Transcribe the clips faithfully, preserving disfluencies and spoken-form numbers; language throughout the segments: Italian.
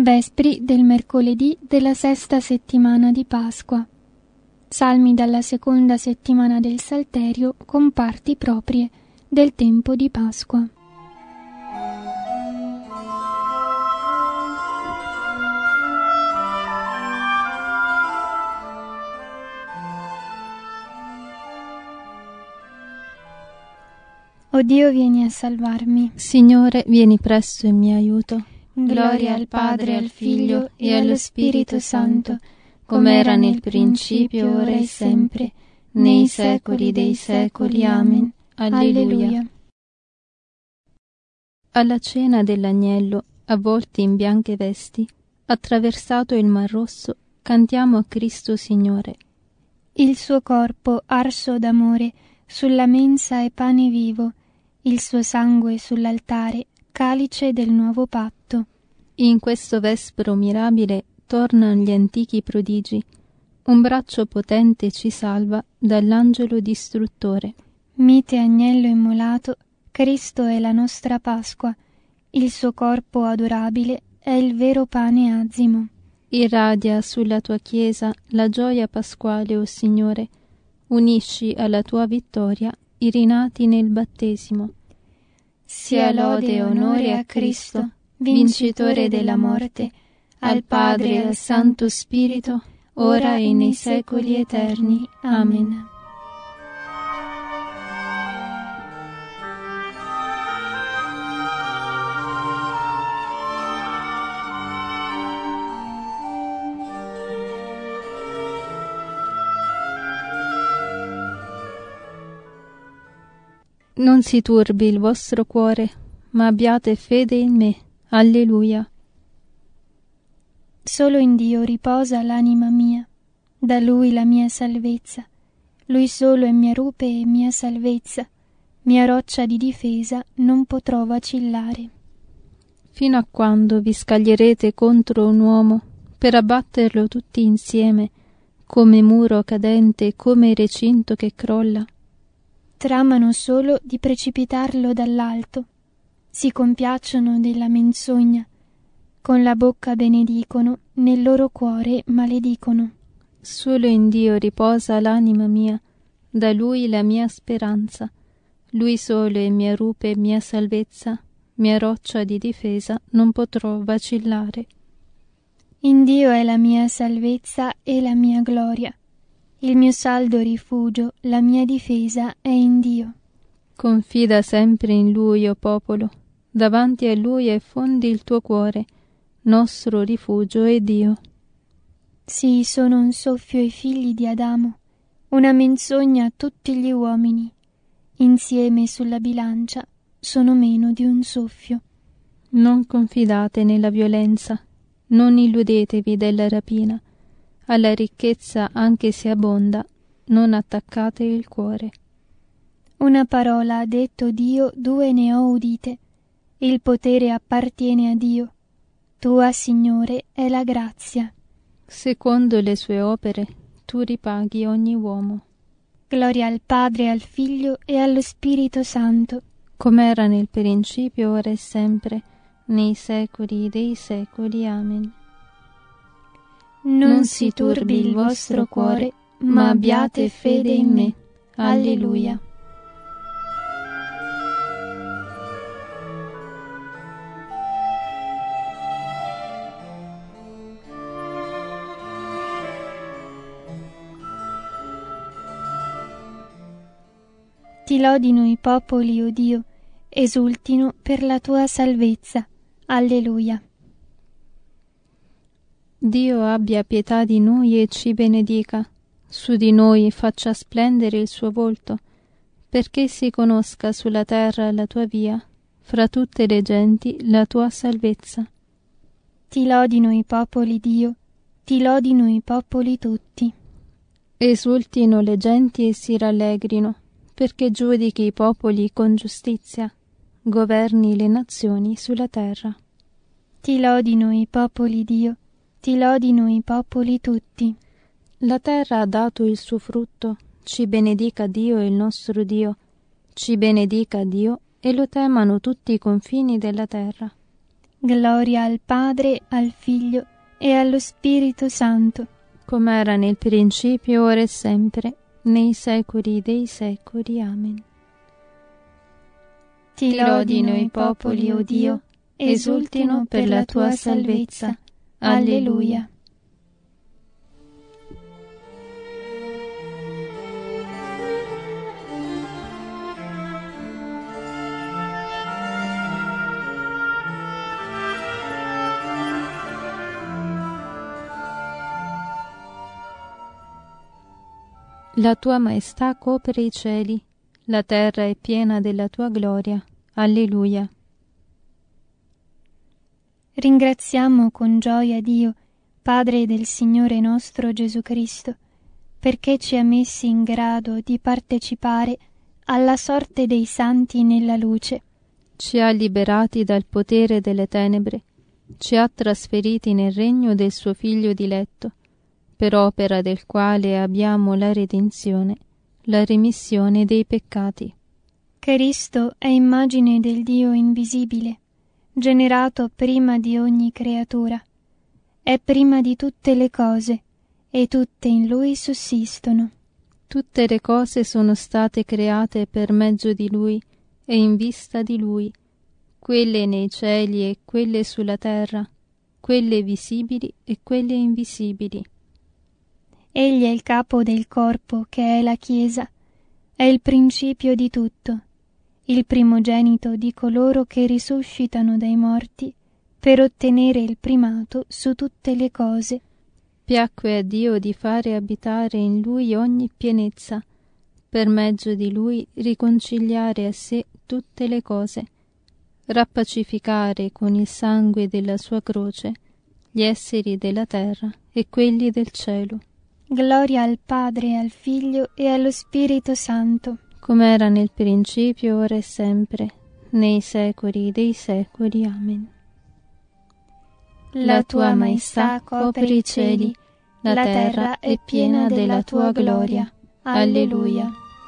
Vespri del mercoledì della sesta settimana di Pasqua. Salmi dalla seconda settimana del Salterio con parti proprie del tempo di Pasqua. O Dio, vieni a salvarmi. Signore, vieni presto in mio aiuto. Gloria al Padre, al Figlio e allo Spirito Santo, come era nel principio, ora e sempre, nei secoli dei secoli. Amen. Alleluia. Alla cena dell'agnello, avvolti in bianche vesti, attraversato il Mar Rosso, cantiamo a Cristo Signore. Il suo corpo arso d'amore sulla mensa è pane vivo, il suo sangue sull'altare, calice del nuovo patto. In questo vespro mirabile tornano gli antichi prodigi. Un braccio potente ci salva dall'angelo distruttore. Mite agnello immolato, Cristo è la nostra Pasqua. Il suo corpo adorabile è il vero pane azimo. Irradia sulla tua Chiesa la gioia pasquale, o Signore. Unisci alla tua vittoria i rinati nel battesimo. Sia lode e onore a Cristo, vincitore della morte, al Padre e al Santo Spirito, ora e nei secoli eterni. Amen. Non si turbi il vostro cuore, ma abbiate fede in me. Alleluia. Solo in Dio riposa l'anima mia, da Lui la mia salvezza. Lui solo è mia rupe e mia salvezza, mia roccia di difesa, non potrò vacillare. Fino a quando vi scaglierete contro un uomo, per abbatterlo tutti insieme, come muro cadente, come recinto che crolla? Tramano solo di precipitarlo dall'alto, si compiacciono della menzogna, con la bocca benedicono, nel loro cuore maledicono. Solo in Dio riposa l'anima mia, da Lui la mia speranza. Lui solo è mia rupe e mia salvezza, mia roccia di difesa, non potrò vacillare. In Dio è la mia salvezza e la mia gloria. Il mio saldo rifugio, la mia difesa è in Dio. Confida sempre in Lui, o popolo, davanti a Lui affondi il tuo cuore, nostro rifugio è Dio. Sì, sono un soffio ai figli di Adamo, una menzogna a tutti gli uomini. Insieme sulla bilancia sono meno di un soffio. Non confidate nella violenza, non illudetevi della rapina. Alla ricchezza, anche se abbonda, non attaccate il cuore. Una parola ha detto Dio, due ne ho udite. Il potere appartiene a Dio. Tua, Signore, è la grazia. Secondo le sue opere, tu ripaghi ogni uomo. Gloria al Padre, al Figlio e allo Spirito Santo, come era nel principio, ora e sempre, nei secoli dei secoli. Amen. Non si turbi il vostro cuore, ma abbiate fede in me. Alleluia. Ti lodino i popoli, o Dio, esultino per la tua salvezza. Alleluia. Dio abbia pietà di noi e ci benedica, su di noi faccia splendere il suo volto, perché si conosca sulla terra la tua via, fra tutte le genti la tua salvezza. Ti lodino i popoli, Dio, ti lodino i popoli tutti. Esultino le genti e si rallegrino, perché giudichi i popoli con giustizia, governi le nazioni sulla terra. Ti lodino i popoli, Dio, ti lodino i popoli tutti. La terra ha dato il suo frutto, ci benedica Dio il nostro Dio, ci benedica Dio e lo temano tutti i confini della terra. Gloria al Padre, al Figlio e allo Spirito Santo, come era nel principio, ora e sempre, nei secoli dei secoli. Amen. Ti lodino i popoli, o Dio, esultino per la tua salvezza. Alleluia. La tua maestà copre i cieli, la terra è piena della tua gloria. Alleluia. Ringraziamo con gioia Dio, Padre del Signore nostro Gesù Cristo, perché ci ha messi in grado di partecipare alla sorte dei santi nella luce. Ci ha liberati dal potere delle tenebre, ci ha trasferiti nel regno del suo Figlio diletto, per opera del quale abbiamo la redenzione, la remissione dei peccati. Cristo è immagine del Dio invisibile, generato prima di ogni creatura. È prima di tutte le cose, e tutte in Lui sussistono. Tutte le cose sono state create per mezzo di Lui e in vista di Lui, quelle nei cieli e quelle sulla terra, quelle visibili e quelle invisibili. Egli è il capo del corpo, che è la Chiesa, è il principio di tutto, il primogenito di coloro che risuscitano dai morti, per ottenere il primato su tutte le cose. Piacque a Dio di fare abitare in Lui ogni pienezza, per mezzo di Lui riconciliare a sé tutte le cose, rappacificare con il sangue della sua croce gli esseri della terra e quelli del cielo. Gloria al Padre, al Figlio e allo Spirito Santo, come era nel principio, ora e sempre, nei secoli dei secoli. Amen. La tua maestà copre i cieli, la terra è piena della tua gloria. Alleluia.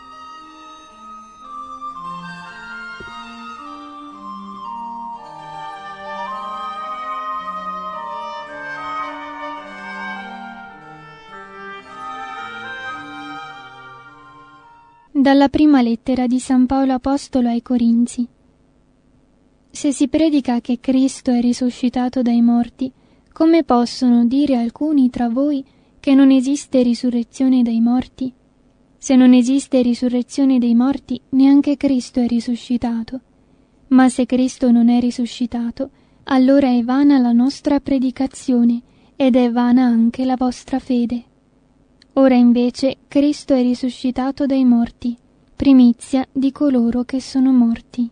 Dalla prima lettera di San Paolo Apostolo ai Corinzi. Se si predica che Cristo è risuscitato dai morti, come possono dire alcuni tra voi che non esiste risurrezione dai morti? Se non esiste risurrezione dei morti, neanche Cristo è risuscitato. Ma se Cristo non è risuscitato, allora è vana la nostra predicazione ed è vana anche la vostra fede. Ora invece Cristo è risuscitato dai morti, primizia di coloro che sono morti.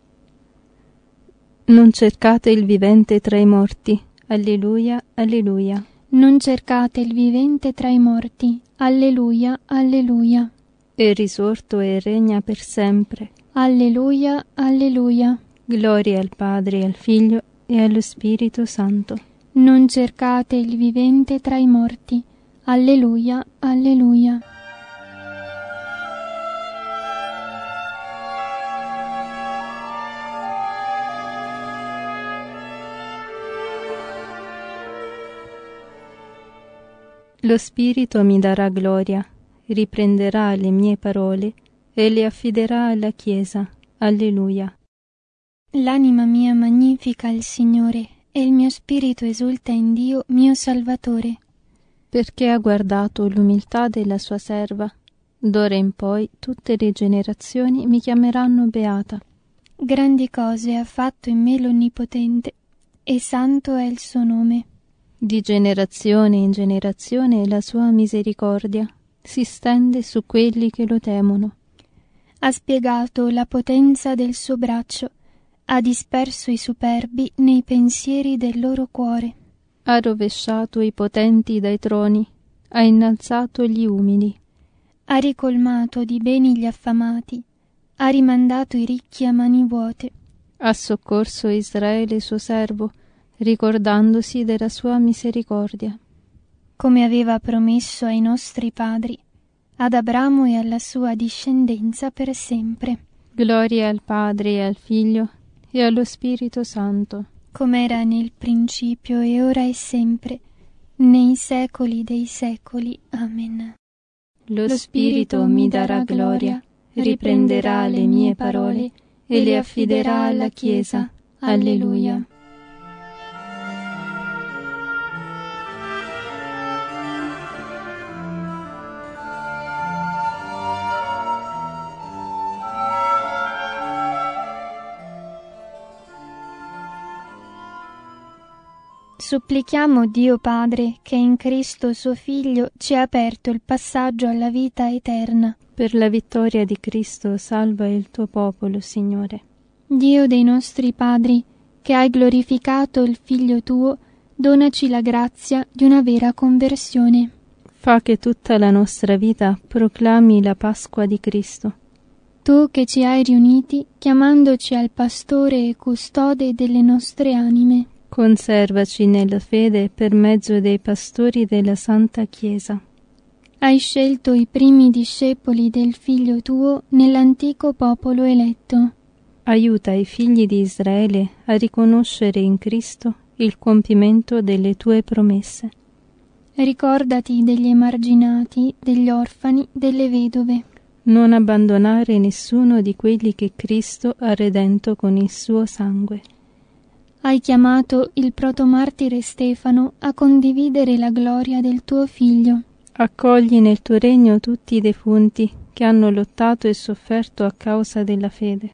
Non cercate il vivente tra i morti. Alleluia, alleluia. Non cercate il vivente tra i morti. Alleluia, alleluia. È risorto e regna per sempre. Alleluia, alleluia. Gloria al Padre, al Figlio e allo Spirito Santo. Non cercate il vivente tra i morti. Alleluia, alleluia. Lo Spirito mi darà gloria, riprenderà le mie parole e le affiderà alla Chiesa. Alleluia. L'anima mia magnifica il Signore, e il mio spirito esulta in Dio mio Salvatore, perché ha guardato l'umiltà della sua serva. D'ora in poi tutte le generazioni mi chiameranno beata. Grandi cose ha fatto in me l'Onnipotente, e santo è il suo nome. Di generazione in generazione la sua misericordia si stende su quelli che lo temono. Ha spiegato la potenza del suo braccio, ha disperso i superbi nei pensieri del loro cuore. Ha rovesciato i potenti dai troni, ha innalzato gli umili. Ha ricolmato di beni gli affamati, ha rimandato i ricchi a mani vuote. Ha soccorso Israele suo servo, ricordandosi della sua misericordia. Come aveva promesso ai nostri padri, ad Abramo e alla sua discendenza per sempre. Gloria al Padre e al Figlio e allo Spirito Santo. come era nel principio e ora e sempre, nei secoli dei secoli. Amen. Lo Spirito mi darà gloria, riprenderà le mie parole e le affiderà alla Chiesa. Alleluia. Supplichiamo Dio Padre che in Cristo suo Figlio ci ha aperto il passaggio alla vita eterna. Per la vittoria di Cristo salva il tuo popolo, Signore. Dio dei nostri padri, che hai glorificato il Figlio tuo, donaci la grazia di una vera conversione. Fa che tutta la nostra vita proclami la Pasqua di Cristo. Tu che ci hai riuniti, chiamandoci al pastore e custode delle nostre anime, conservaci nella fede per mezzo dei pastori della Santa Chiesa. Hai scelto i primi discepoli del Figlio tuo nell'antico popolo eletto. Aiuta i figli di Israele a riconoscere in Cristo il compimento delle tue promesse. Ricordati degli emarginati, degli orfani, delle vedove. Non abbandonare nessuno di quelli che Cristo ha redento con il suo sangue. Hai chiamato il protomartire Stefano a condividere la gloria del tuo Figlio. Accogli nel tuo regno tutti i defunti che hanno lottato e sofferto a causa della fede.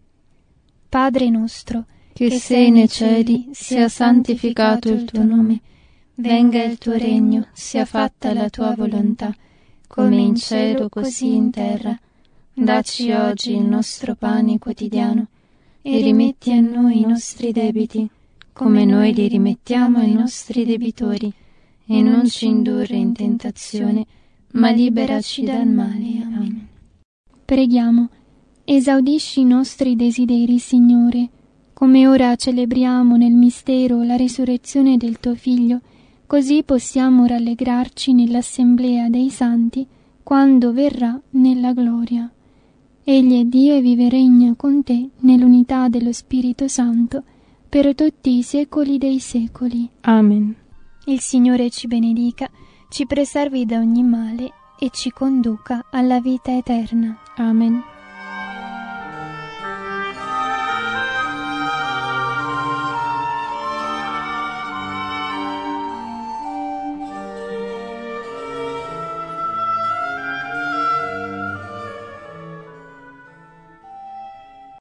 Padre nostro, che, che sei nei cieli, sia santificato il tuo nome. Venga il tuo regno, sia fatta la tua volontà, come in cielo così in terra. Dacci oggi il nostro pane quotidiano e rimetti a noi i nostri debiti, come noi li rimettiamo ai nostri debitori, e non ci indurre in tentazione, ma liberaci dal male. Amen. Preghiamo. Esaudisci i nostri desideri, Signore, come ora celebriamo nel mistero la risurrezione del tuo Figlio, così possiamo rallegrarci nell'assemblea dei santi quando verrà nella gloria. Egli è Dio e vive e regna con te nell'unità dello Spirito Santo per tutti i secoli dei secoli. Amen. Il Signore ci benedica, ci preservi da ogni male e ci conduca alla vita eterna. Amen.